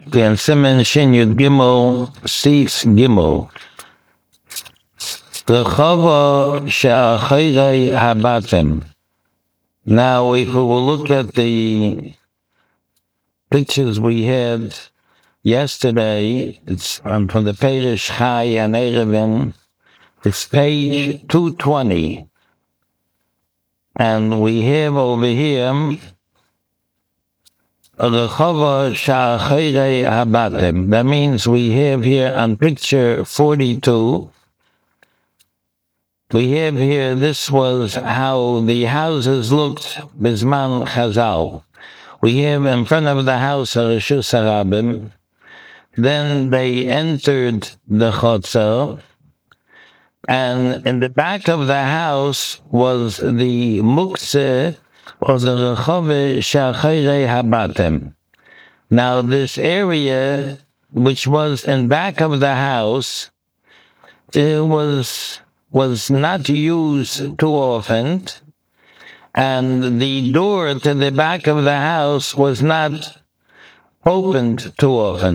in Siman Shin Yud Gimel Sif Gimel. Rechava she'achorei habatim. Now, if we will look at the pictures we had yesterday, it's from the Perish Chai and Erevin, it's page 220. And we have over here Rechava she'achorei habatim. That means we have here on picture 42, we have here, this was how the houses looked Bizman Chazal. We have in front of the house a Reshus HaRabim. Then they entered the Chotzer, and in the back of the house was the Muktzeh, or the Rechava she'achorei habatim. Now this area, which was in back of the house, it was not used too often, and the door to the back of the house was not opened too often.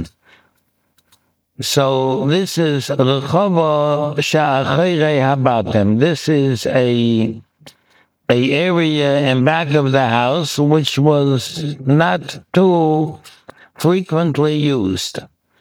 So this is Rechava she'achorei habatim. This is a area in back of the house which was not too frequently used.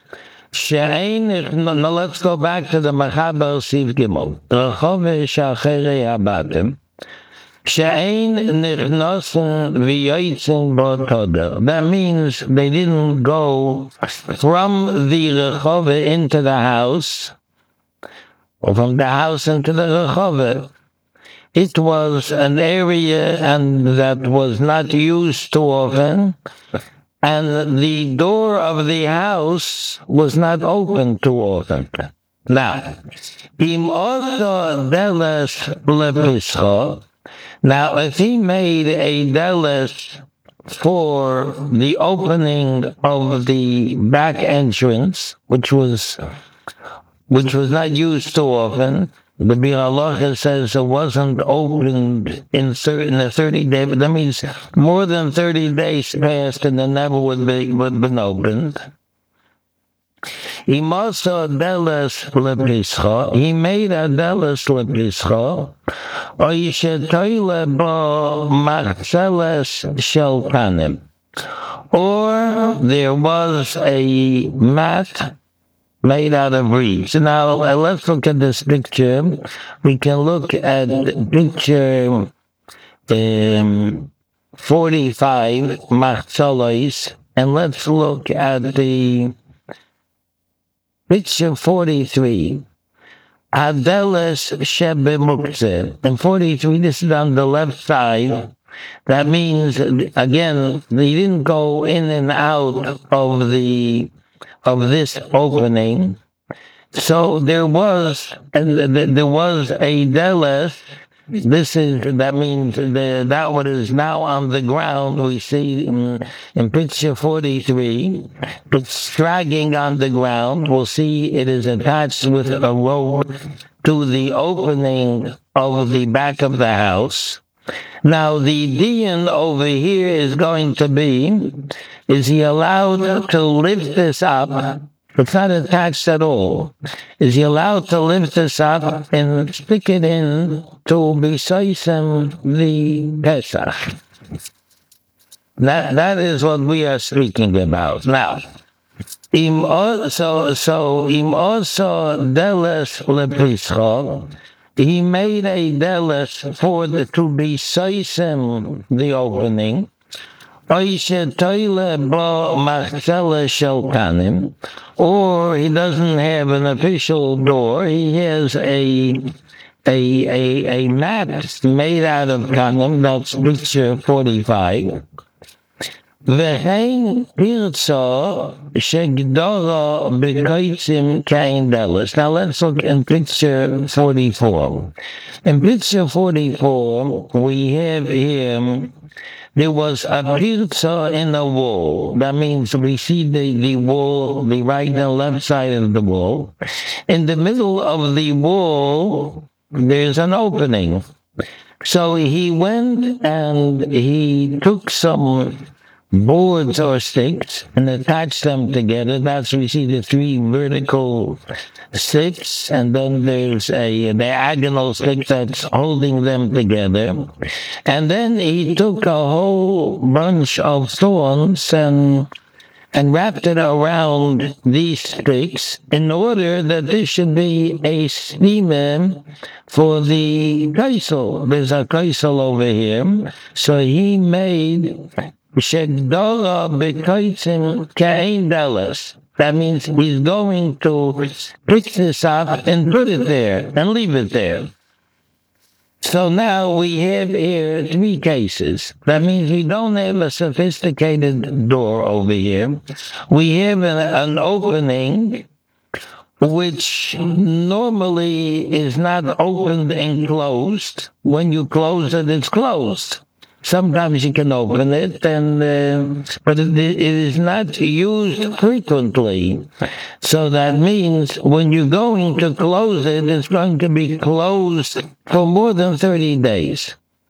Now let's go back to the Machaber Sif Gimel. Rechava she'achorei habatim. She'ein nichnosen v'yotzin b'toder. That means they didn't go from the Rechava into the house, or from the house into the Rechava. It was an area and that was not used too often, and the door of the house was not open too often. Now, im also deles lepischa. Now, if he made a deles for the opening of the back entrance, which was not used too often, the Bir Halacha says it wasn't opened in a 30 days, but that means more than 30 days passed and it never would been opened. He made a deles lepischa, or yishetoyle bo machzeles shel panim, or there was a mat made out of reeds. Now, let's look at this picture. We can look at picture 45, machzeles, and let's look at the picture 43. Adeles shebe muktzeh. In 43, this is on the left side. That means, again, they didn't go in and out of this opening. So there was a deles. That means that what is now on the ground, we see in picture 43, it's dragging on the ground. We'll see it is attached with a rope to the opening of the back of the house. Now the diyan over here is going to be, is he allowed to lift this up? It's not attached at all. Is he allowed to lift this up and stick it in to be soisem the Pesach? That is what we are speaking about. Now, im also deles lepischa, he made a deles to be soisem the opening. Or he doesn't have an official door. He has a mat made out of kanim. That's picture 45. V'chein pirza shegdora b'koitzim kain deles. Now let's look in picture 44. In picture 44, we have here, there was a pirza in the wall. That means we see the wall, the right and left side of the wall. In the middle of the wall, there's an opening. So he went and he took some boards or sticks and attach them together. That's we see the three vertical sticks, and then there's a diagonal stick that's holding them together. And then he took a whole bunch of thorns and wrapped it around these sticks in order that there should be a steamer for the kaisel. There's a kaisel over here. So he made Shegdora Bekaitzim Kain Dallas. That means he's going to pick this up and put it there and leave it there. So now we have here three cases. That means we don't have a sophisticated door over here. We have an opening which normally is not opened and closed. When you close it, it's closed. Sometimes you can open it, but it is not used frequently. So that means when you're going to close it, it's going to be closed for more than 30 days.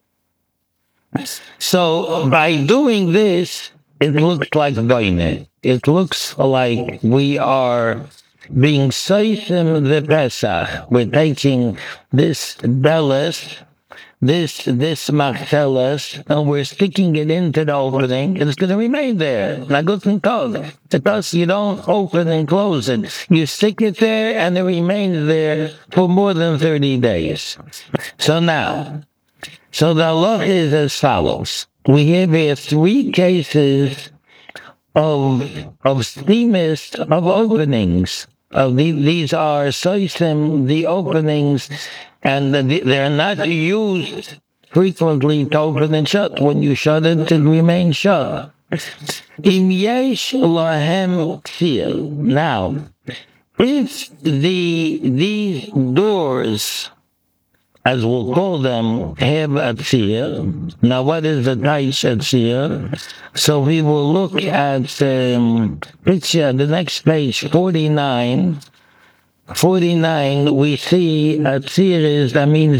So by doing this, it looks like doine. It looks like we are being Soisim the Pesach. We're taking this Belis, this Marcellus, and we're sticking it into the opening, and it's going to remain there. Now, good and cold. Because you don't open and close it. You stick it there, and it remains there for more than 30 days. So now, the law is as follows. We have here three cases of steamers, of openings. These are soisim, the openings, and they're not used frequently to open and shut. When you shut it, it remains shut. Im yesh lahem ksir. Now, if these doors, as we'll call them, have a tzir. Now, what is the taish tzir? So we will look at picture, the next page, 49. 49, we see a tzir is, that means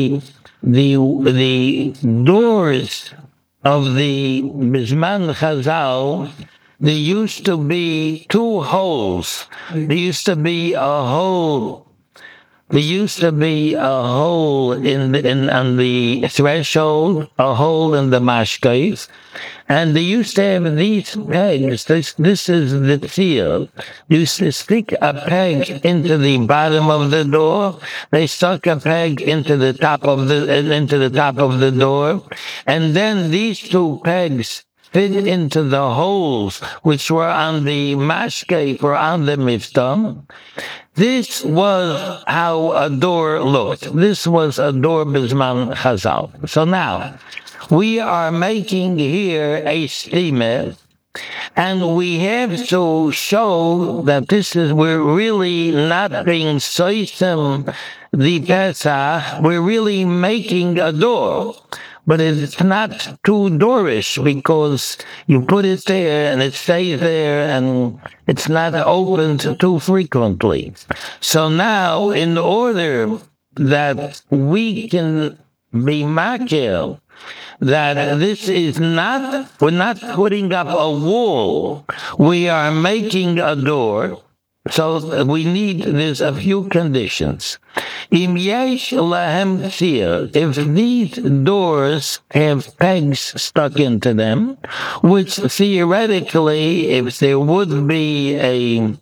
the doors of the Bisman Chazal, there used to be two holes. There used to be a hole. There used to be a hole on the threshold, a hole in the mashkes, and they used to have these pegs. This is the tzir. You used to stick a peg into the bottom of the door. They stuck a peg into the top of the door, and then these two pegs fit into the holes which were on the mashke, or on the miftah. This was how a door looked. This was a door Bisman Chazal. So now, we are making here a steamer, and we have to show that we're really not being soisim the Pesach, we're really making a door. But it's not too doorish, because you put it there and it stays there and it's not opened too frequently. So now, in order that we can be makil, that this is not, we're not putting up a wall, we are making a door. So we need, there's a few conditions. Im yesh lahem tzir, if these doors have pegs stuck into them, which theoretically, if there would be a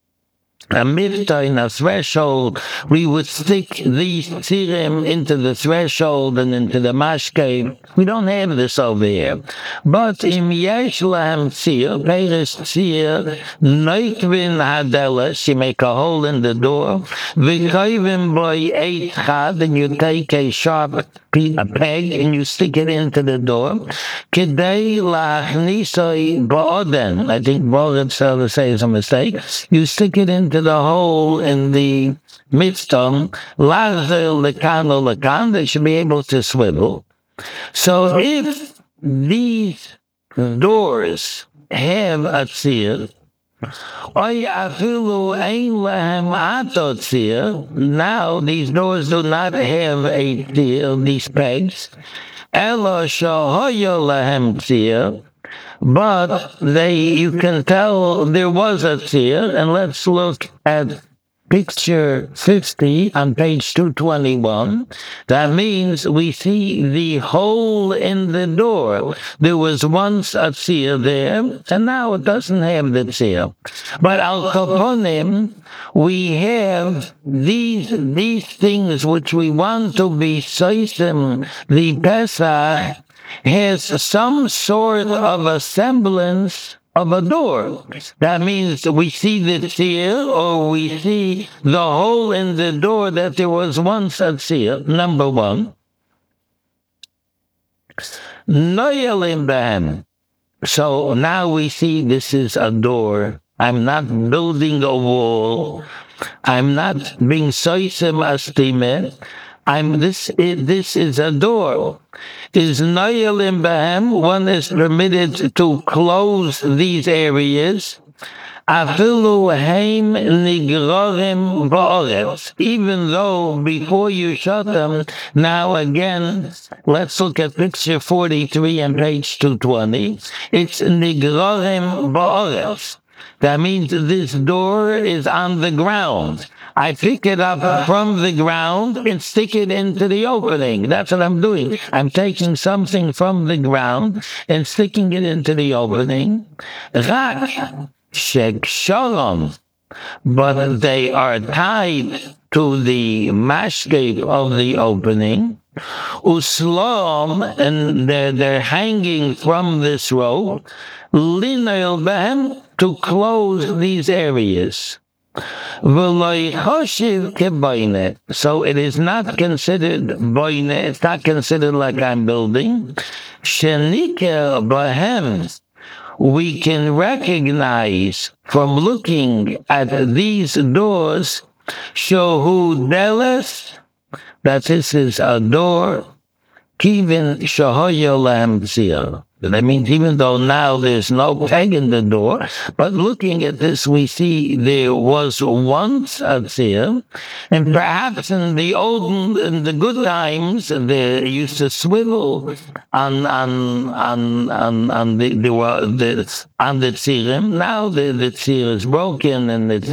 miftah in a threshold, we would stick these tzirim into the threshold and into the mashke. We don't have this over here. But im yesh lahem tzir, peres tzir, noikvin hadeles, you make a hole in the door, v'koivim boy eight chad, and you take a sharp peg and you stick it into the door. Kedei lachnisoi ba'oden, I think Borat Seller says a mistake. You stick it into the hole in the miftah, lazer lekan or lekan, they should be able to swivel. So if these doors have a tzir, now these doors do not have a tzir, these pegs, elo shohoyo lahem tzir, but you can tell there was a tzir, and let's look at picture 50 on page 221. That means we see the hole in the door. There was once a tzir there, and now it doesn't have the tzir. But al kaponim, we have these things which we want to be soisim. The Pesach has some sort of a semblance of a door. That means we see the tzir, or we see the hole in the door that there was once a tzir, number one. Noyalim behem. So now we see this is a door. I'm not building a wall. I'm not being soisem astime. This is a door. Is noyalim behem, one is permitted to close these areas. Afilu heim nigrorim ba'oretz. Even though before you shut them, now again, let's look at picture 43 and page 220. It's nigrorim ba'oretz. That means this door is on the ground. I pick it up from the ground and stick it into the opening. That's what I'm doing. I'm taking something from the ground and sticking it into the opening. Rak shek shalom. But they are tied to the mashke of the opening. Uslom, and they're hanging from this rope. Linoil behem, to close these areas. So it is not considered boine, it's not considered like I'm building. Shenika bahem, we can recognize from looking at these doors, shohu deles, that this is a door, kivin shahoyo lam tzir. That means even though now there's no peg in the door, but looking at this, we see there was once a tzir, and perhaps in the good times, they used to swivel on the tzirim. Now the tzir is broken, and the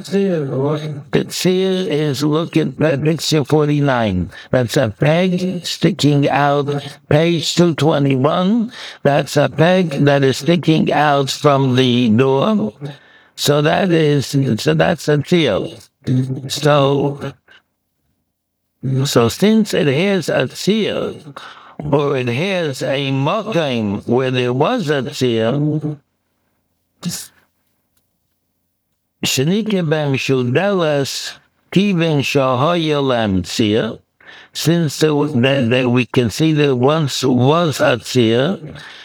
tzir is, look at picture 49. That's a peg sticking out, page 221. That's a peg that is sticking out from the door. So that's a tzir. So since it has a tzir, or it has a mokim where there was a tzir, shenike bem shudelas kivin shahoyelam tzir. Since that we can see there once was a tzir,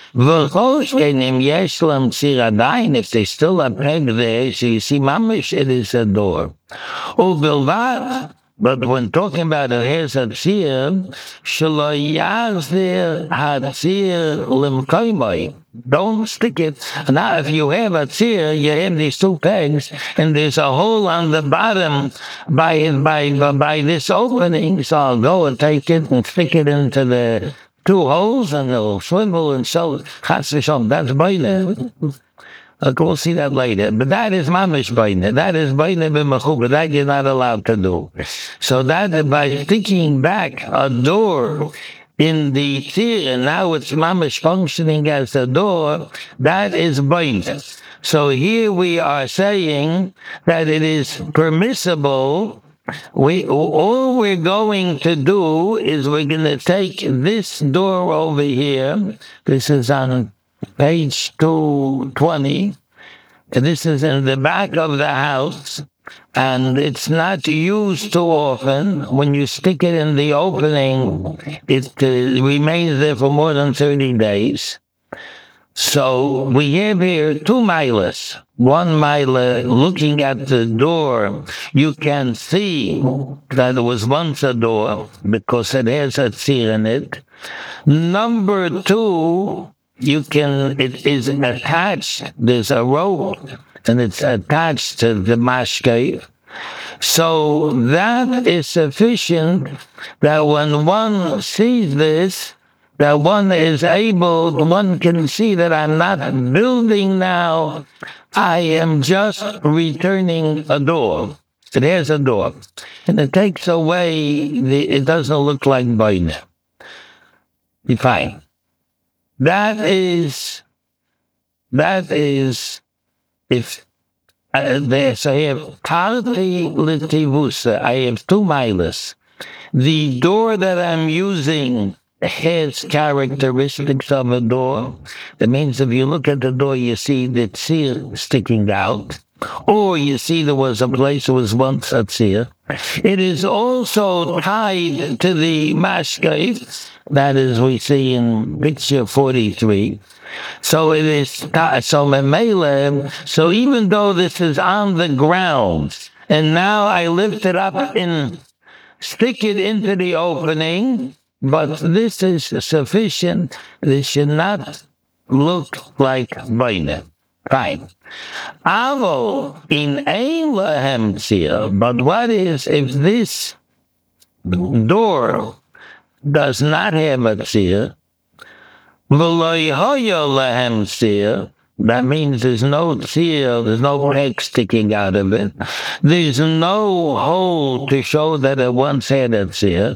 if they still are pegged there, so you see, mamish, it is a door. But when talking about it, here's a tzir, don't stick it. Now, if you have a tzir, you have these two pegs, and there's a hole on the bottom by this opening, so I'll go and take it and stick it into the two holes, and it'll swivel, and so, that's boine. We'll see that later. But that is mamish boine. That is boine b'mechuba. That you're not allowed to do. So that, by sticking back a door in the tzir, and now it's mamish functioning as a door, that is boine. So here we are saying that it is permissible. All we're going to do is we're going to take this door over here. This is on page 220. This is in the back of the house, and it's not used too often. When you stick it in the opening, it remains there for more than 30 days. So we have here 2 milas. 1 mile, looking at the door, you can see that it was once a door because it has a tzir in it. Number 2, it is attached, there's a rope, and it's attached to the mashke. So that is sufficient that when one sees this, that one can see that I'm not building now. I am just returning a door. There's a door. And it takes away, it doesn't look like Baina. Fine. That is, if, so I have Tarti Litivusa, I have 2 miles. The door that I'm using has characteristics of a door. That means if you look at the door, you see the tzir sticking out, or you see there was a place that was once a tzir. It is also tied to the mashkef, that is, we see in picture 43. So it is, so even though this is on the ground, and now I lift it up and stick it into the opening, but this is sufficient. This should not look like Baina. Fine. Avo in ein lahem tzir, but what is if this door does not have a tzir? V'lo hoya lahem tzir. That means there's no tzir, there's no peg sticking out of it. There's no hole to show that it once had a tzir.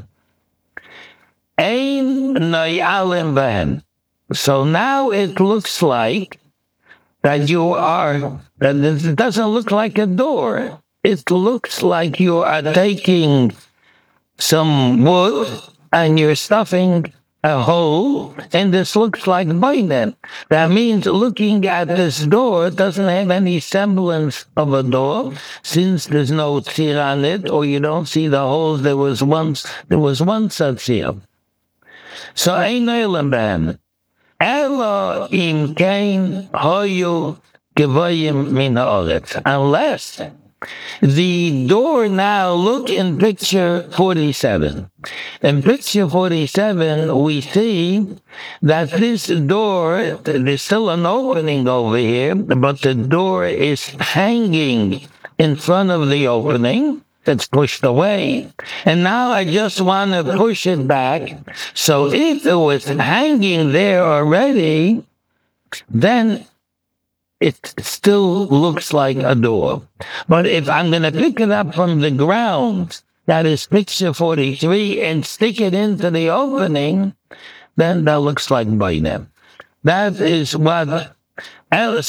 Ein noyalim behen. So now it looks like that that it doesn't look like a door. It looks like you are taking some wood and you're stuffing a hole, and this looks like Baina. That means looking at this door doesn't have any semblance of a door, since there's no tzir on it, or you don't see the holes there was once a tzir. So ein olam behen. Elo im kein hoyu gevoyim min haaretz. Unless the door now, look in picture 47. In picture 47, we see that this door, there's still an opening over here, but the door is hanging in front of the opening. It's pushed away. And now I just want to push it back. So if it was hanging there already, then it still looks like a door. But if I'm going to pick it up from the ground, that is picture 43, and stick it into the opening, then that looks like Baina. That is what... Unless,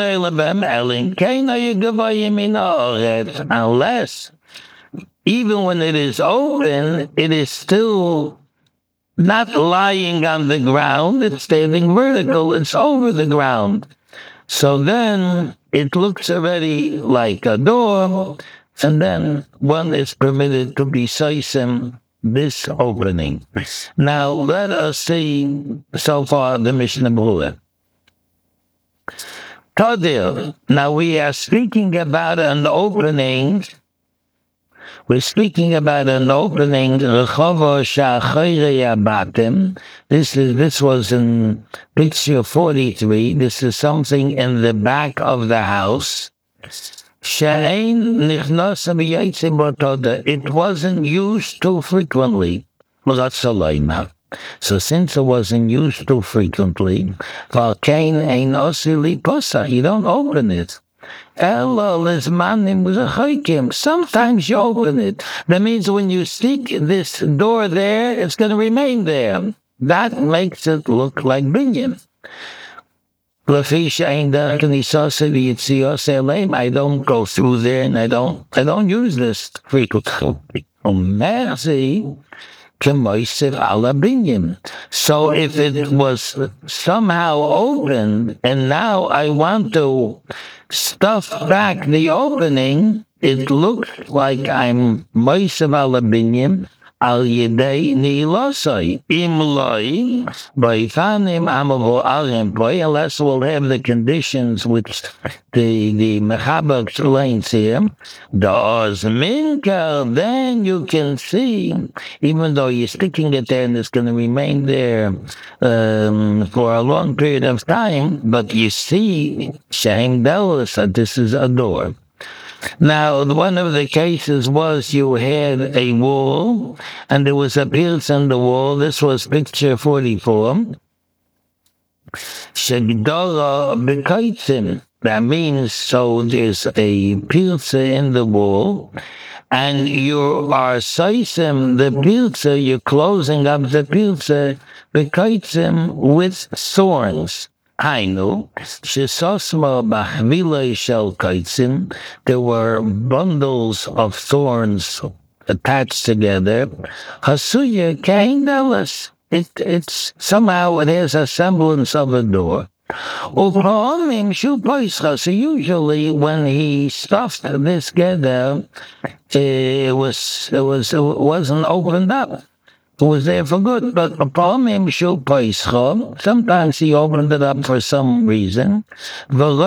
even when it is open, it is still not lying on the ground, it's standing vertical, it's over the ground. So then it looks already like a door, and then one is permitted to be seisem this opening. Now let us see so far the Mishnah Berurah. Todir. Now we are speaking about an opening. We're speaking about an opening. Rechovo sha'achorei habatim. This was in picture 43. This is something in the back of the house. She'ein nichnosa v'yotzei bo toda. It wasn't used too frequently. So since it wasn't used too frequently, you don't open it. Sometimes you open it. That means when you stick this door there, it's going to remain there. That makes it look like binyan. I don't go through there, and I don't use this frequently. So if it was somehow open, and now I want to stuff back the opening, it looks like I'm moisev ala binyan al yedei nilosai imloi baifanim amavo alim boy, unless we'll have the conditions which the mechaber explains here. Does minka, then you can see, even though you're sticking it there and it's going to remain there for a long period of time, but you see, Shem Delos, that this is a door. Now, one of the cases was you had a wall, and there was a pierce in the wall. This was picture 44. Shegdara bekaitzim. That means, so there's a pierce in the wall, and you are seisem the pierce, you're closing up the pierce, bekaitzim with thorns. Hainu, shesosma bachvilei shel kaitzim, there were bundles of thorns attached together. Hasuya kain dalas. It's somehow it has a semblance of a door. So usually when he stuffed this together, it wasn't opened up. It was there for good. But sometimes he opened it up for some reason. Now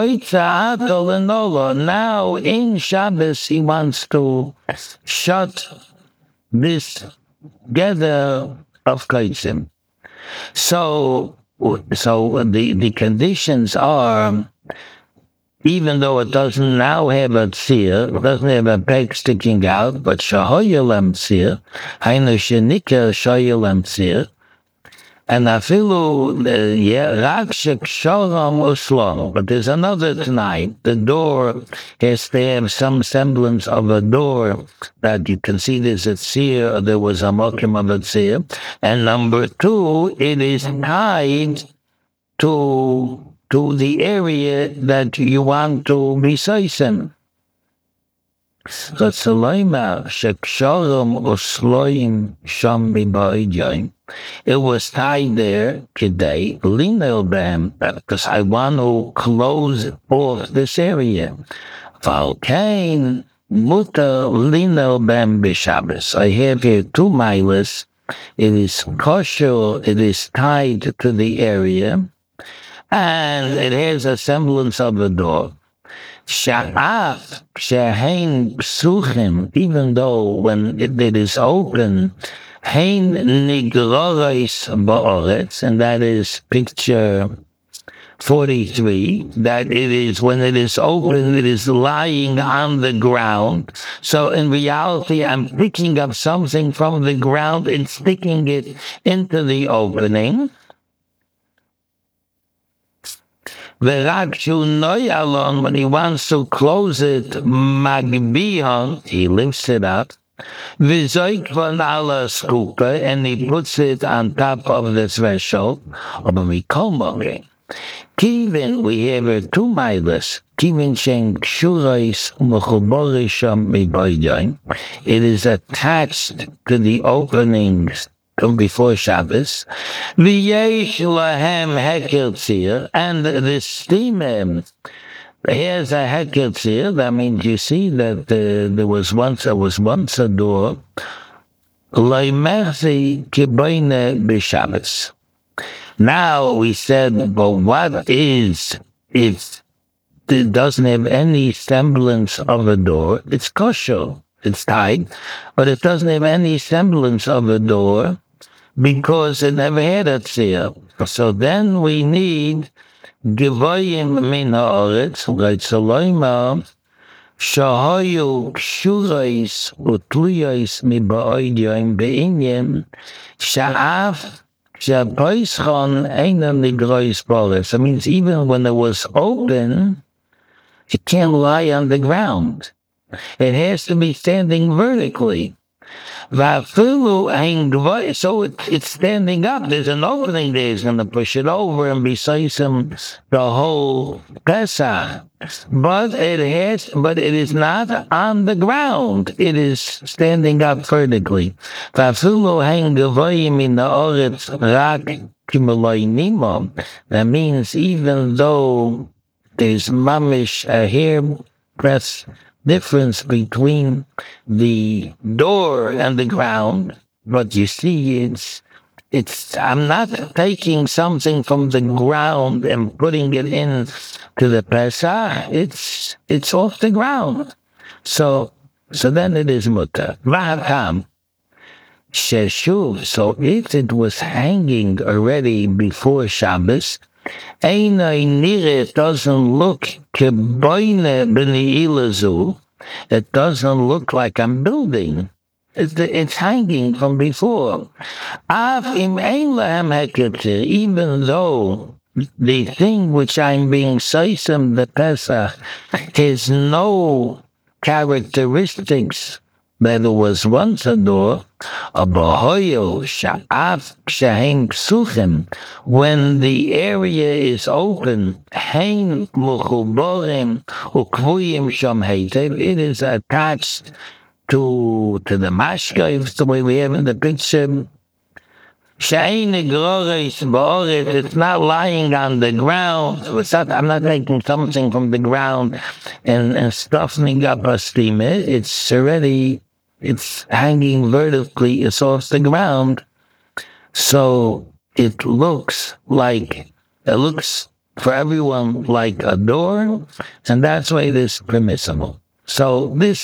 in Shabbos he wants to shut this gather of kaitzim. So the conditions are, even though it doesn't now have a tzir, it doesn't have a peg sticking out, but shahoyelem tzir, hainu shenika shahoyelem tzir, and afilu rak shekshoram uslom. But there's another tonight. The door has to have some semblance of a door that you can see there's a tzir, or there was a mokim of a tzir. And number two, it is tied to the area that you want to be seisem. So Tzalaima shekshoram usloim sham b'ba'idyaim. It was tied there today, linel bam, because I want to close off this area. Valkain muta linel bam b'Shabbos. I have here 2 miles. It is kosher, it is tied to the area, and it has a semblance of a door. Sha'af she'hein psuchim, even though when it is open, hein nigrorais ba'oretz, and that is picture 43, that it is, when it is open, it is lying on the ground. So in reality, I'm picking up something from the ground and sticking it into the opening. When he wants to close it, magbihan, he lifts it up. And he puts it on top of the threshold. Kivin, we have 2 miles. Kivin shen kshurais mechuborisham miboydoin. It is attached to the openings before Shabbos. V'yesh lahem hekel tzir, and the steam. Here's a hekel tzir. That means you see that there was once a door. Leimerzi kiboine b'Shabbos. Now we said, but what is if it doesn't have any semblance of a door? It's kosher, it's tied, but it doesn't have any semblance of a door because it never had a tzir. So then we need Givoyim min haaretz, Reitzaloima, Shahayu kshurais utluyais miba'oidyoim be'inyem, Sha'af Shapoischon einam nigrois boris. That means even when it was open, it can't lie on the ground. It has to be standing vertically. So it's standing up. There's an opening there. He's going to push it over and be seisem the whole Pesach. But it is not on the ground. It is standing up vertically. That means even though there's mamish a hair breadth difference between the door and the ground, but you see, it's. I'm not taking something from the ground and putting it in to the Pesach. It's off the ground. So then it is mutter. V'hakam sheshuv. So if it was hanging already before Shabbos, Einay nire doesn't look keboine b'ni'ilazu, It doesn't look like I'm building. It's hanging from before. Even though the thing which I'm being soisem the Pesach has no characteristics that it was once a door, when the area is open, it is attached to the mashkov, the way we have in the picture. It's not lying on the ground. I'm not taking something from the ground and stuffing up a steamer. It's hanging vertically. It's off the ground. So it looks for everyone like a door, and that's why it is permissible. So the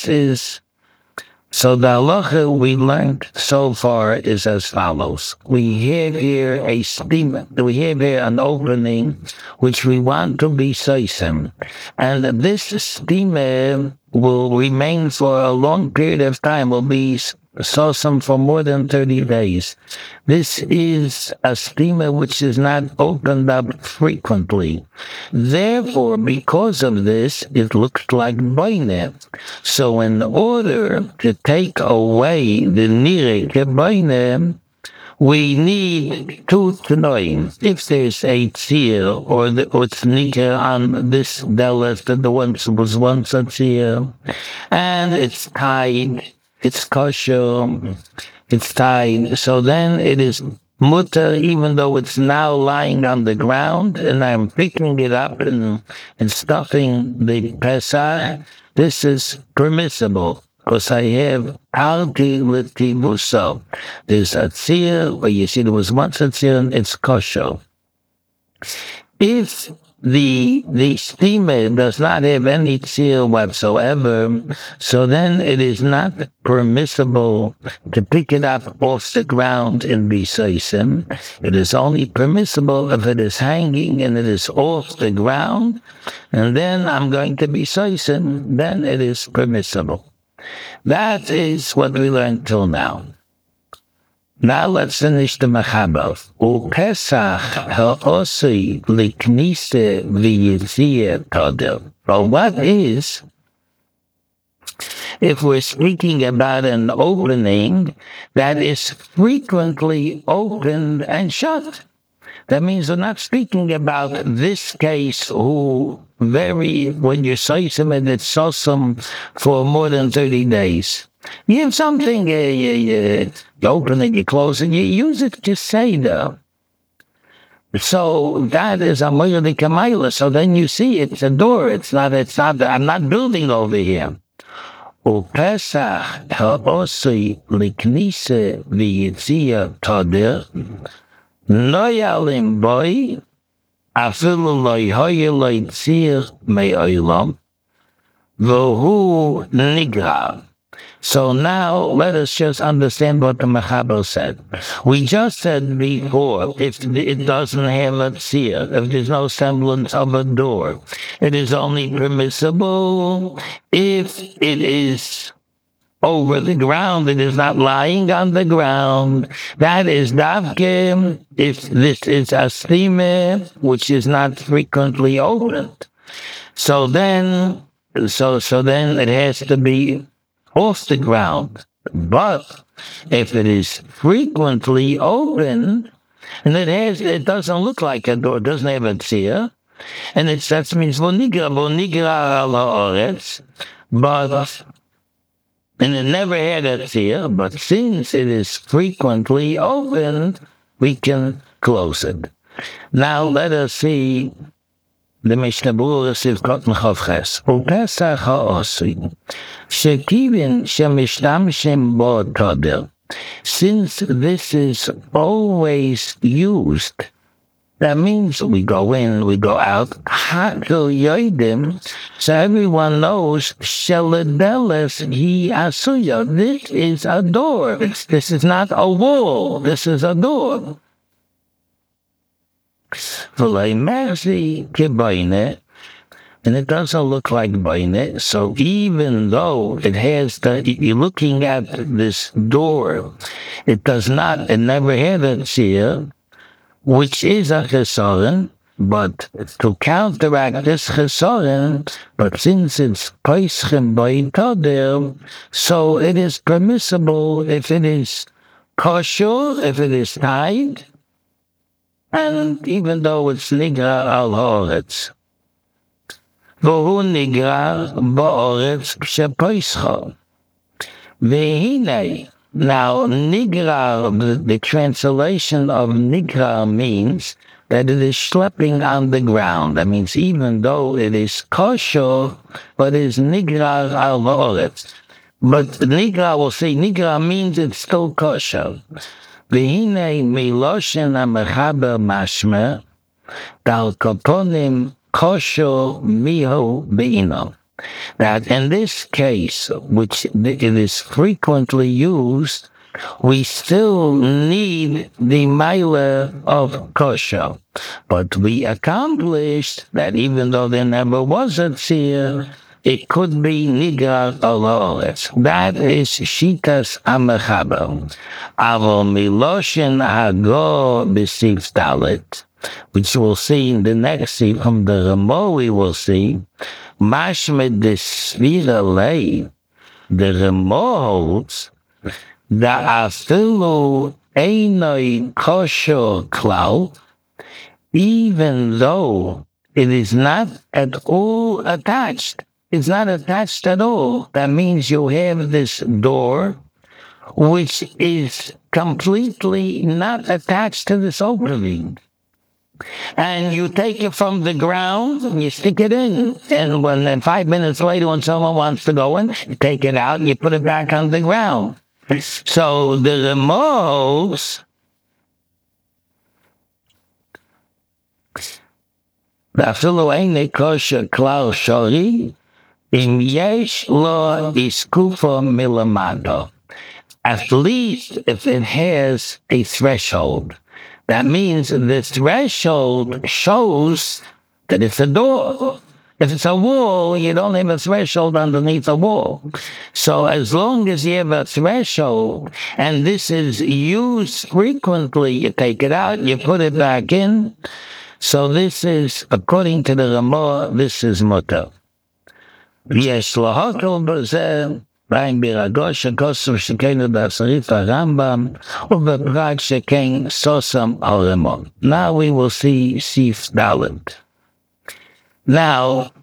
halacha we learned so far is as follows. We have here a steamer. We have here an opening which we want to be soisem. And this steamer will remain for a long period of time, will be soisem for more than 30 days. This is a steamer which is not opened up frequently. Therefore, because of this, it looks like boine. So in order to take away the nirek boine, we need two tnoim. If there's a tzir or tznika on this delet that was once a tzir, and it's tied, it's kosher, it's tied, so then it is mutter, even though it's now lying on the ground, and I'm picking it up and stuffing the pesach. This is permissible, because I have alti litibuso. There's a tzir, where you see there was once a tzir, and it's kosher. If the steamer does not have any tzir whatsoever, so then it is not permissible to pick it up off the ground and be soisem. It is only permissible if it is hanging and it is off the ground, and then I'm going to be soisem, then it is permissible. That is what we learned till now. Now let's finish the Mechaber. Pesach ha'osei liknise v'yitzia toder. Well, what is, if we're speaking about an opening that is frequently opened and shut? That means we're not speaking about this case when you say something that's sossum for more than 30 days. You have something, you open it, you close it, you use it to say though. So that is a moyli kamayla. So then you see it's a door. It's not, I'm not building over here. Pesach ha'osei liknise v'yitzia toder no yalim boy afilu lo yhoye lo yitzir me'olam v'hu nigra. So now let us just understand what the Mechaber said. We just said before, if it doesn't have a tzir, if there's no semblance of a door, it is only permissible if it is over the ground, it is not lying on the ground. That is davke if this is a steamer which is not frequently opened. So then it has to be off the ground. But if it is frequently opened, and it doesn't look like a door, it doesn't have a tzir, and that means vonigra al ha'oretz, and it never had a tzir, but since it is frequently opened, we can close it. Now let us see the Mishnah Berurah Sivkot Mechavches. Upesach ha'osri, shekivin shemishtamshim bo toder. Since this is always used, that means we go in, we go out. Hakol yoidim, so everyone knows sheledeles hi asuya. This is a door. This is not a wall. This is a door. V'lei merzi kiboine, and it doesn't look like boine. So even though it has you're looking at this door, it never had a tzir, which is a chesaron, but to counteract this chesaron, but since it's poischem by toder, so it is permissible if it is kosher, if it is tied, and even though it's nigra al haaretz. והוא נגרר באורץ כשפויסחו. והנה, now nigrar, the translation of nigrar means that it is schlepping on the ground. That means even though it is kosher, but it is nigrar al haaretz. But nigrar, will say nigrar means it's still kosher. והנה מלושן המחבר משמע, דל קופונים kosher miho beino. That in this case, which it is frequently used, we still need the mila of kosher. But we accomplished that even though there never was a tzir, it could be nigar aloretz. That is shitas amechaber. Avol miloshin hago b'sif dalet, which we'll see in the next scene from the Ramo, we will see, Mashmed the Svira lay, the Ramo holds, that afilu einoi kosher klal, even though it is not at all attached. It's not attached at all. That means you have this door, which is completely not attached to this opening. And you take it from the ground and you stick it in. And then 5 minutes later, when someone wants to go in, you take it out and you put it back on the ground. So the remotes, ואפילו אין כושר כלל שורי, אם יש לו איסקופו מלמטו. At least if it has a threshold. That means the threshold shows that it's a door. If it's a wall, you don't have a threshold underneath a wall. So as long as you have a threshold, and this is used frequently, you take it out, you put it back in. So this is, according to the Ramah, this is mutter. Yes, lahokel b'zeh, Ryan Biragosh, Kosov Shekenu Basarif Rambam, Ubeprak Sheken Sosam Al Ramah. Now we will see Sif Dalet. Now,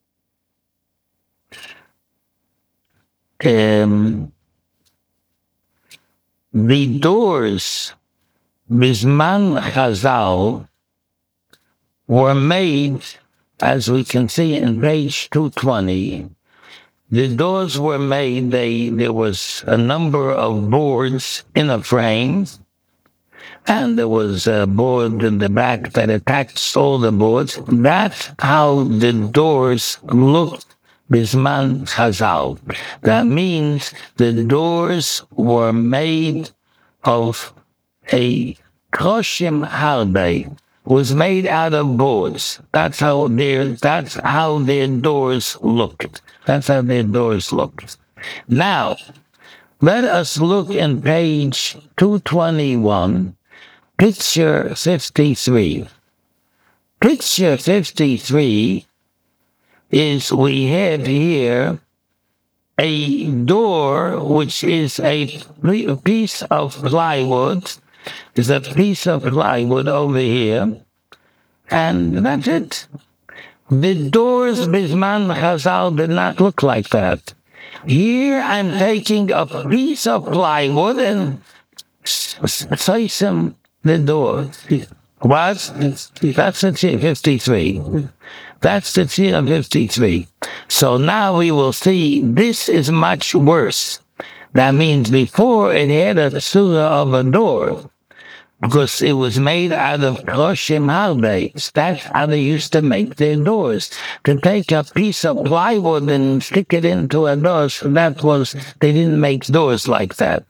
the doors, Bisman Chazal, were made, as we can see in page 220. The doors were made, there was a number of boards in a frame, and there was a board in the back that attached all the boards. That's how the doors looked, Bisman Chazal. That means the doors were made of a kroshim harbe, was made out of boards. That's how their doors looked. That's how their doors looked. Now, let us look in page 221, picture 53. Picture 53 is, we have here a door which is a piece of plywood. There's a piece of plywood over here, and that's it. The doors Bisman Chazal did not look like that. Here I'm taking a piece of plywood and slicing the door. What? That's the Tzir 53. That's the Tzir 53. So now we will see this is much worse. That means before it had a surah of a door, because it was made out of kroshim harbe. That's how they used to make their doors. To take a piece of plywood and stick it into a door, so they didn't make doors like that.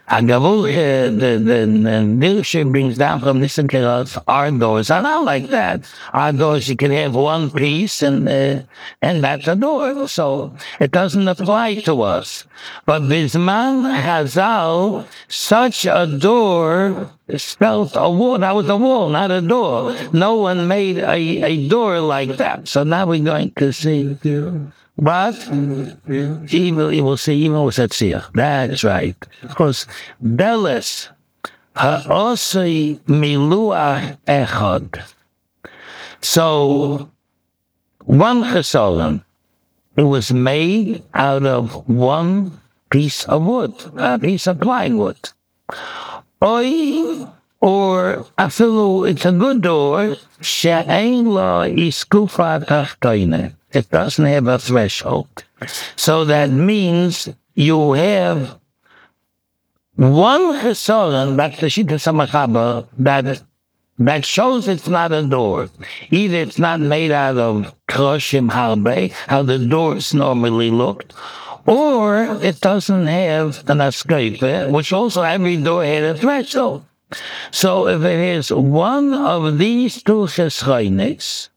The leadership brings down from this and our doors are not like that. Our doors, you can have one piece and that's a door. So it doesn't apply to us. But Bisman Hazal, such a door spelled a wall. That was a wall, not a door. No one made a door like that. So now we're going to see. But evil, you will see evil was at Tzir. That's right. Because Beles ha'osei miluah echad. So one chesaron, it was made out of one piece of wood, a piece of plywood. Or afilu, it's a good door. She'ein lo iskufa tachtoine. It doesn't have a threshold. So that means you have one chesaron, that's the Shita Samachaba, that shows it's not a door. Either it's not made out of kroshim harbe, how the doors normally looked, or it doesn't have an askaife, which also every door had a threshold. So if it has one of these two chesroines,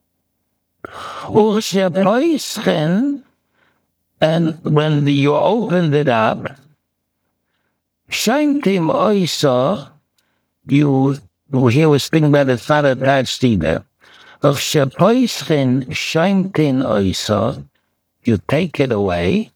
and when you opened it up, Shaimtim Oisa, here we're speaking about it's not attached either. Of Shapoischen Shaimtin Oisa, you take it away.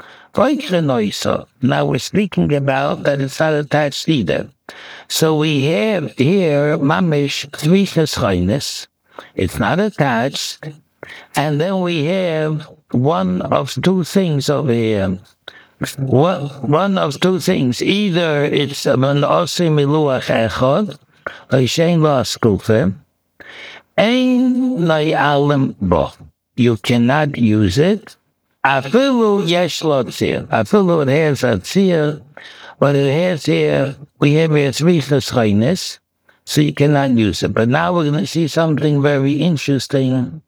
Now we're speaking about that it's not attached either. So we have here mamish three chesroines. It's not attached. And then we have one of two things over here. One of two things. Either it's an osi miluach echad, or shein lo askufe. Ein na'alem bo. You cannot use it. Afilu yesh lo tzir. Afilu it has a tzir, but it has here, we have here three chesroines, so you cannot use it. But now we're going to see something very interesting.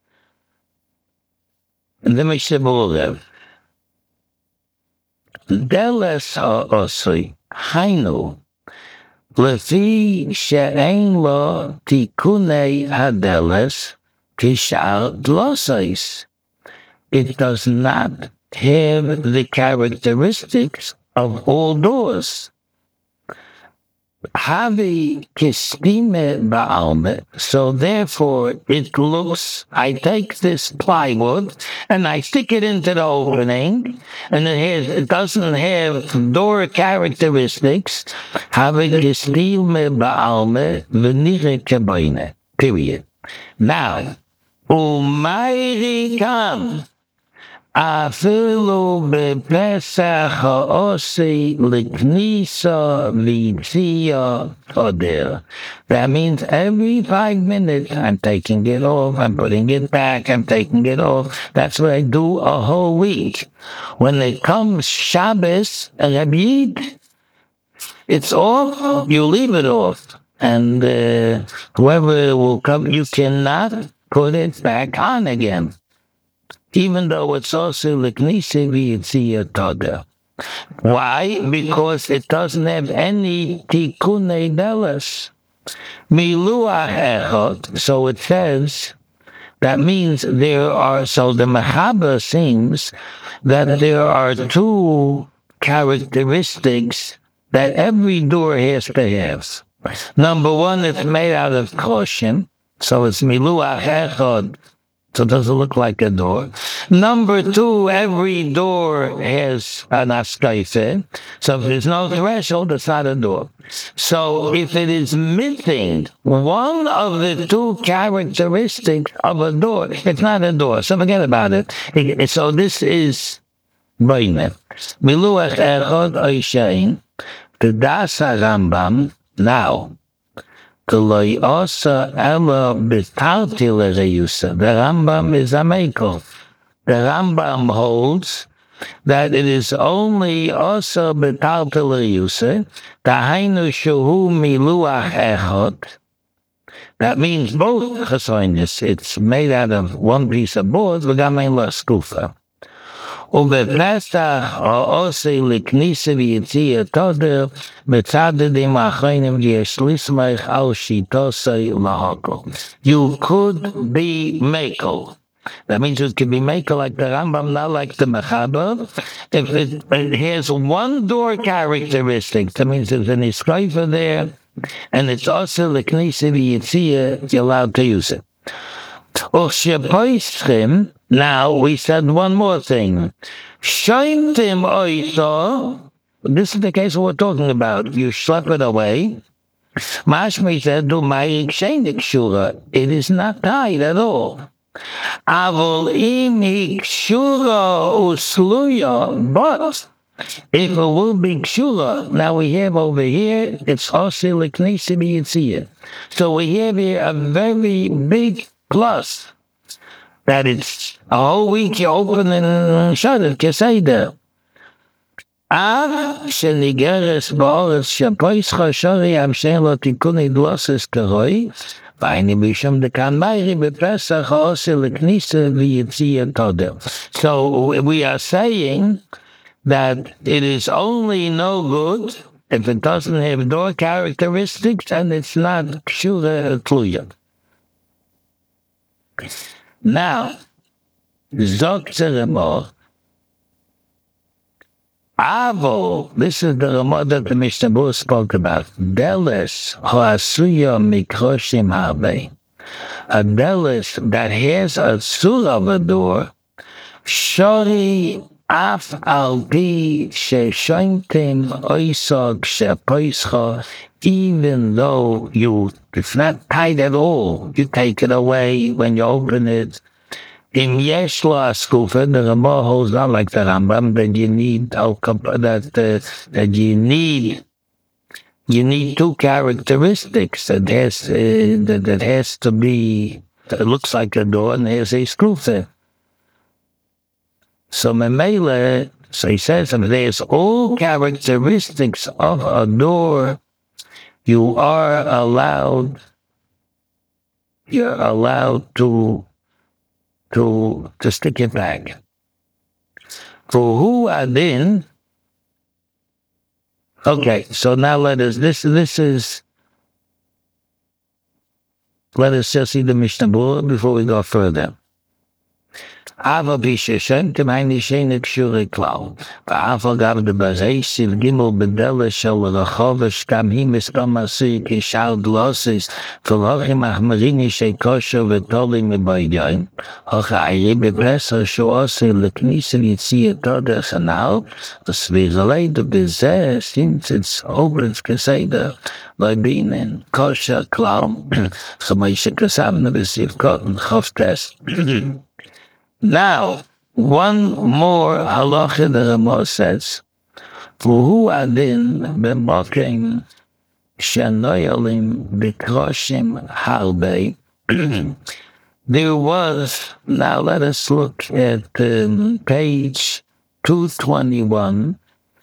Let me say more. Deles ha'osui, hainu, lefi she'ein lo tikunei hadeles, kishar dlosais. It does not have the characteristics of all doors. Havi kistime ba'alme. So therefore, it looks, I take this plywood and I stick it into the opening, and it doesn't have door characteristics. Havi kistime ba'alme v'nire keboine. Period. Now, umayri kam. Afilu bepesach ha'osi liknisa v'tzia oder. That means every 5 minutes I'm taking it off, I'm putting it back, I'm taking it off. That's what I do a whole week. When it comes Shabbos and Rabbi, it's off, you leave it off. And whoever will come, you cannot put it back on again. Even though it's also l'knisi v'yitzia toda. Why? Because it doesn't have any tikunei deles. Miluach echot. So it says, that means there are, so the Mechaber seems that there are two characteristics that every door has to have. Number one, it's made out of koshin, so it's miluach echot. So it doesn't look like a door. Number two, every door has an askaife. So if there's no threshold, it's not a door. So if it is missing one of the two characteristics of a door, it's not a door. So forget about it. So this is Boine. Miluach echad oishain. The Dasa Rambam, now, the Rambam is a makel. The Rambam holds that it is only also betaltel reyusa, dahainu shehu miluach echot. That means both chesoines. It's made out of one piece of board, v'gamein la skufa. ובפסח עושה לכניסה ויציאה תודר, מצדדים האחרונים יש לסמך על שיטוסי להכל. You could be makel. That means it can be makel like the Rambam, not like the Mechaber. If it has one door characteristic, that means there's an iskaifa there, and it's also l'knisa v'yitzia, you're allowed to use it. Now we said one more thing. Shaimtim oito. This is the case we're talking about. You schlep it away. Mashmi said, "Do my kshenik shura." It is not tied at all. Avol im shura usluya, but if it will be kshura, now we have over here, it's also l'knisa v'yitzia. So we have here a very big plus that it's a whole week you open and shut it, keseder. Shenigeres ba'oretz shepoischa shori amshen lo tikuni dloses karoi v'ayni bisham dekan mayri bepesach ha'ose l'knisa v'yitzia toder. So we are saying that it is only no good if it doesn't have door characteristics and it's not kshura tluya. Now, Zok Ramah, Avo, this is the Ramah that the Mishnah Berurah spoke about. Delis hoasuya mikroshim harbe. A delis that has a sur of a door, shori af al pi sheshoimtim oisog shepoischa, even though it's not tight at all, you take it away when you open it. In yesh lo askufa, the Ramah holds on like the Rambam that you need that you need two characteristics that has to be, that looks like a door and has a screw there. So Memele, so he says, if there's all characteristics of a door, you're allowed to stick it back. For who adin? Okay, so now let us just see the Mishnah Berurah before we go further. Aber bishem temayni sheine kshuri klau. Va'afal gav de bareisiv gimel bedele shel rechovesh kam himis kamasi kishal glosses v'lochim achmarini sheikosho v'tolim mebaydayin. Hocha ayri bepesa shoose l'knisa v'yitzia todes anal. V'svizalei de bezeh, since it's over its keseder, leibinen kosher klau. Chameisha kasavna v'siv kotten choftes. Now, one more halacha the Ramah says, "V'hu adin b'mokim shenoyalim b'kroshim harbe." There was, now let us look at page 221.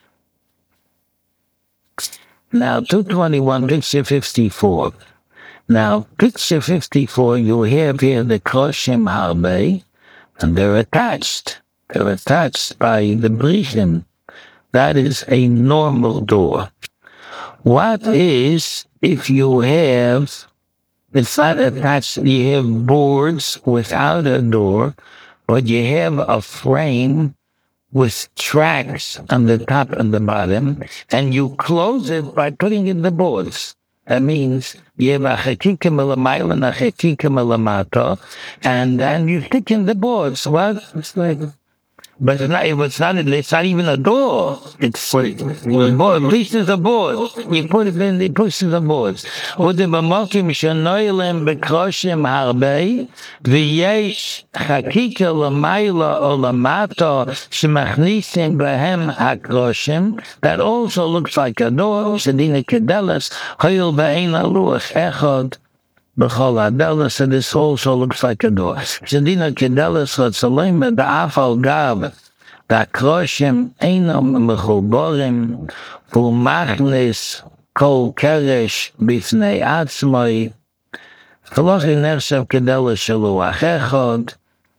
Now, 221, picture 54. Now, picture 54, you have here the kroshim harbe, and they're attached. They're attached by the brichim. That is a normal door. What is if you have, it's not attached, you have boards without a door, but you have a frame with tracks on the top and the bottom, and you close it by putting in the boards. That means you have a chetika melamayla and a chetika melamato, and then you stick in the boards. What? It's like, but it's not even a door. It's pieces of boards. You put it in the pieces of boards. ובמקום שנוילם בקרושים הרבה, ויש חקיקה למעלה או למטה שמכניסים בהם הקרושים, that also looks like a door, שדינה כדלס, הויל באין הלוח אחד, b'chol hadelas, and this also looks like a door. Shadina kedelas chatzalim da'afal gav da'kroshim einam mechuborim v'umachnis kol keresh b'fnei atzmoi v'loch inershav kedelas shaluach echad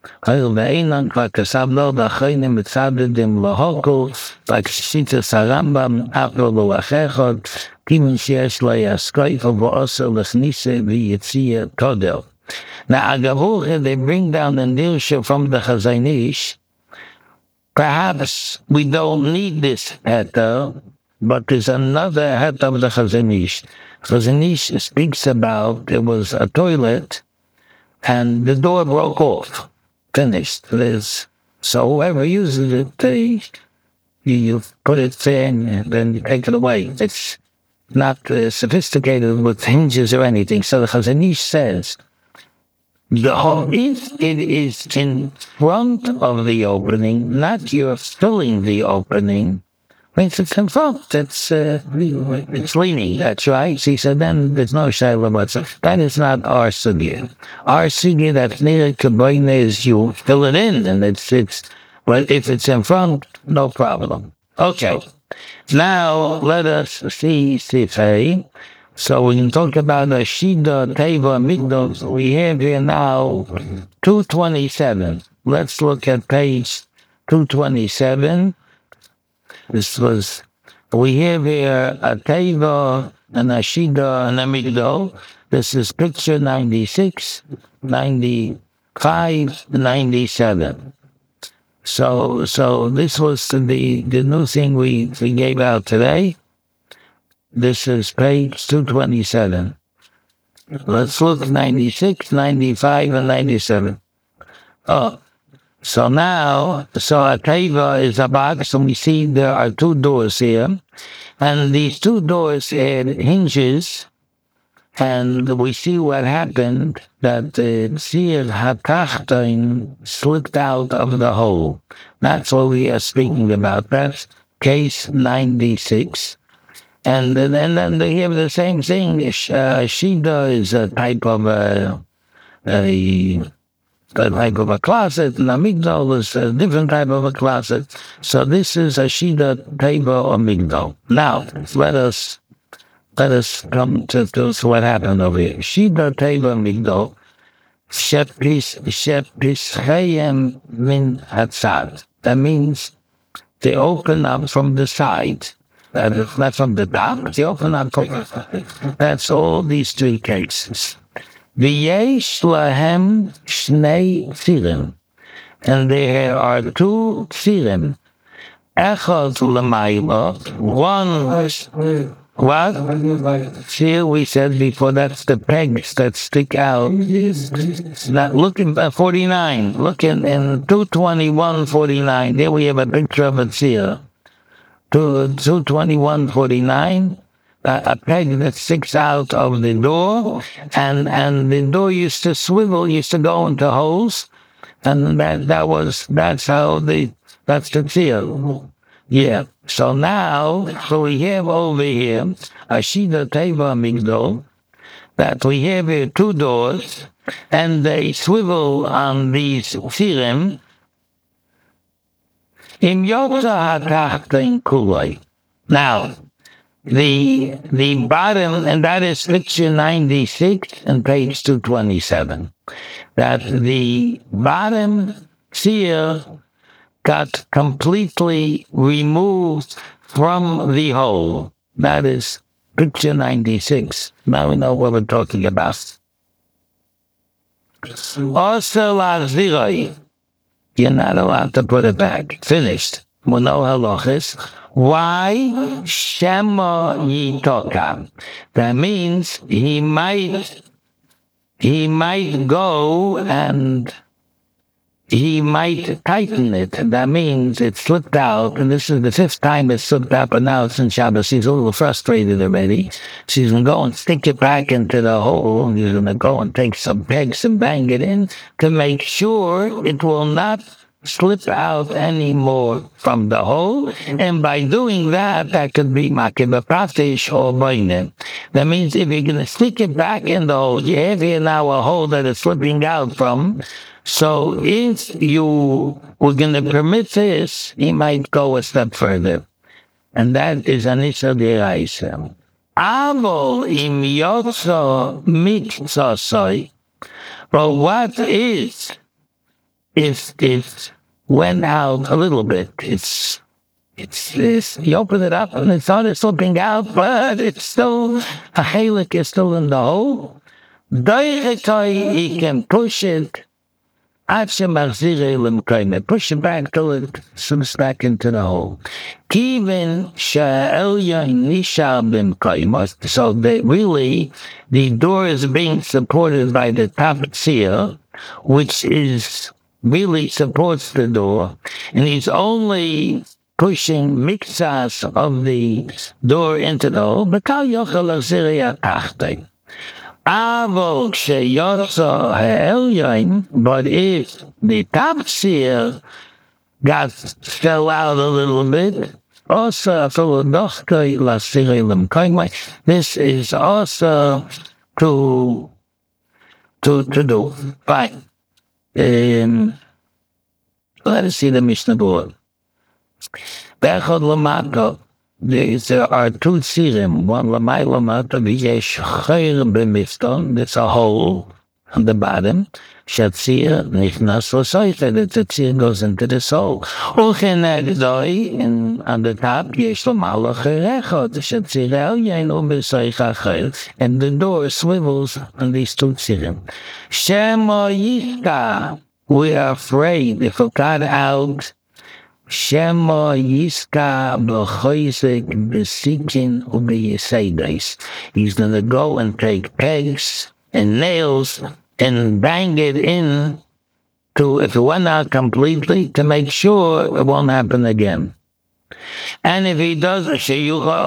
Heil ve'enan kvar kasavlo v'achayim mitzadedim lahokol v'kshita sarambam apro l'achechot kimin sheyesh layaskoif v'oser l'chnise v'yitzia todel. Now, Agavur, they bring down the Dirsha from the Chazon Ish. Perhaps we don't need this heter, but there's another heter of the Chazon Ish. Chazon Ish speaks about there was a toilet and the door broke off. Finished. So whoever uses it, you put it there and then you take it away. It's not sophisticated with hinges or anything. So the Chazon Ish says, if it is in front of the opening, not you're filling the opening, means it's in front. It's leaning. That's right. He said, then there's no shayla whatsoever. That is not our sugya. Our sugya that's near kabbalah is you fill it in, and it's. But if it's in front, no problem. Okay. Now let us see Sifei. So we can talk about the Shida, Teva, Migdos. We have here now 227. Let's look at page 227. We have here a Teva, an Ashida, and a Migdol. This is picture 96, 95, 97. So this was the new thing we gave out today. This is page 227. Let's look at 96, 95, and 97. Oh, so now, a teva is a box, and we see there are two doors here. And these two doors had hinges, and we see what happened, that the Sir HaTachton slipped out of the hole. That's what we are speaking about. That's case 96. And then they have the same thing. Shida is a type of a closet, and a migdal is a different type of a closet. So this is a Shida, Teva, or migdal. Now let us come to what happened over here. Shida, Teva, migdal. Shepischayim min hatzad. That means they open up from the side. That is not from the top, they open up. That's all these three cases. V'yesh lahem shnei tzirim. And there are two tzirim. Echad l'mayla, one, what? See, we said before, that's the pegs that stick out. Not looking at 49, look in 221:49, there we have a picture of a tzir. 221:49, a peg that sticks out of the door, and the door used to swivel, used to go into holes, and that's the tzir. Yeah. So now, we have over here a Shida, Teva, Migdol, that we have here two doors, and they swivel on these tzirim. Im Yotza HaTachton Kuloi. Now, the bottom, and that is picture 96 and page 227, that the bottom tzir got completely removed from the hole. That is picture 96. Now we know what we're talking about. Also, Laziroi. You're not allowed to put it back. Finished. We know halachis. Why? Shema yitoka. That means he might go and he might tighten it. That means it slipped out, and this is the fifth time it slipped out, but now it's in Shabbos. She's a little frustrated already. She's going to go and stick it back into the hole, and she's going to go and take some pegs and bang it in to make sure it will not slip out anymore from the hole. And by doing that, that could be makiba pratish or boinem. That means if you're going to stick it back in the hole, you have here now a hole that is slipping out from. So if you were going to permit this, he might go a step further. And that is Anissa Deraisa. Avol im yotzo mitzosoi. But what is it went out a little bit. It's this. You open it up and it's on. It's looking out, but it's still a halik is still in the hole. You can push it. Push it back till it slips back into the hole. So really, the door is being supported by the top tzir, which is really supports the door, and he's only pushing mixas of the door into the hole. But if the top tzir fell out a little bit, this is also to do. Fine. Let us see the Mishnah board. There are two tzirim. One lamai lamata v'yesh chayr b'mifton. There's a hole on the bottom. Shatzir nichnas l'soicha. The tzir goes into the soul. Uchenegdoi, and on the top yesh l'malach erechot. Shatzir elyain u'b'soicha chayr. And the door swivels on these two tzirim. Shema yishka. We are afraid if it got out. Shema Yiska b'choisek b'sikin u'b'yiseides. He's going to go and take pegs and nails and bang it in to, if it went out completely, to make sure it won't happen again. And if he does, this is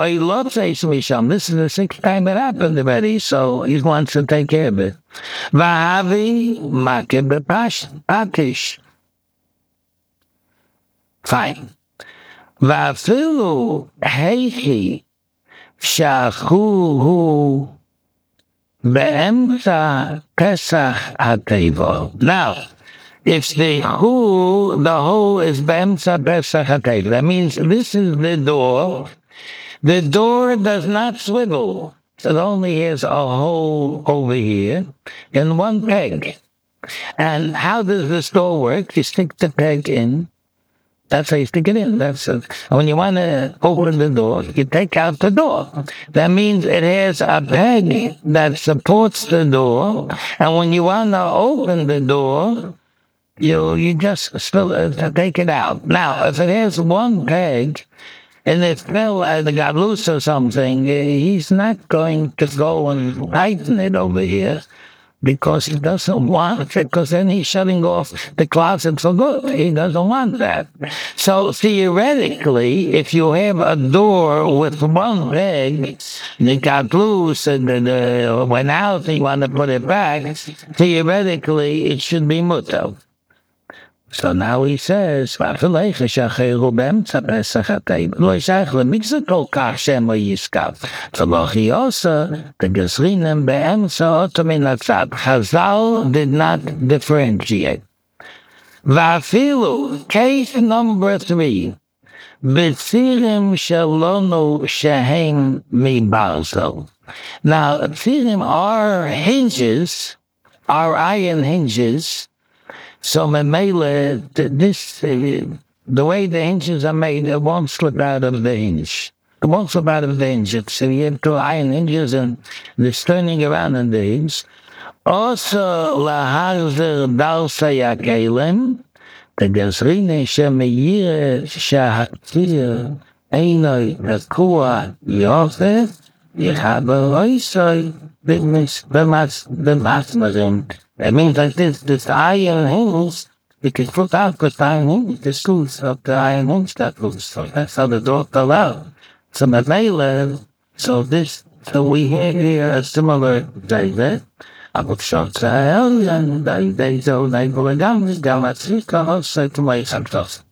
the sixth time it happened already, so he wants to take care of it. Vahavi makeh b'patish. Fine. Vafilu heichi shachuhu be'emta pesach hateva. Now, if the hole is be'emta pesach hateva, that means this is the door. The door does not swivel. It only has a hole over here and one peg. And how does this door work? You stick the peg in. That's how you stick it in. When you want to open the door, you take out the door. That means it has a peg that supports the door. And when you want to open the door, you just still take it out. Now, if it has one peg and it fell and it got loose or something, he's not going to go and tighten it over here, because he doesn't want it, because then he's shutting off the closet for good. He doesn't want that. So theoretically, if you have a door with one peg, it got loose and went out and you want to put it back, theoretically it should be mutter. So now he says, the Chazal did not differentiate. Vafilu, case number 3, B'tzirim shalonu shehem mi barzel. Now, tzirim are hinges, are iron hinges. So Memele, the way the hinges are made, it won't slip out of the hinge. It won't slip out of the hinge. So you have two iron hinges and there's turning around in the hinge. Also, laharzer dalsa yakelem, the gazrine shemeyire shahatir einoi takua yofet, yichaba oisoi b'masmarim. That means like this iron hinge, you can put out the iron hinge, the screws of the iron hinge that loose. So that's how the door fell out. So we have here a similar David. Abu Shotzael, and they go down, also to my substance.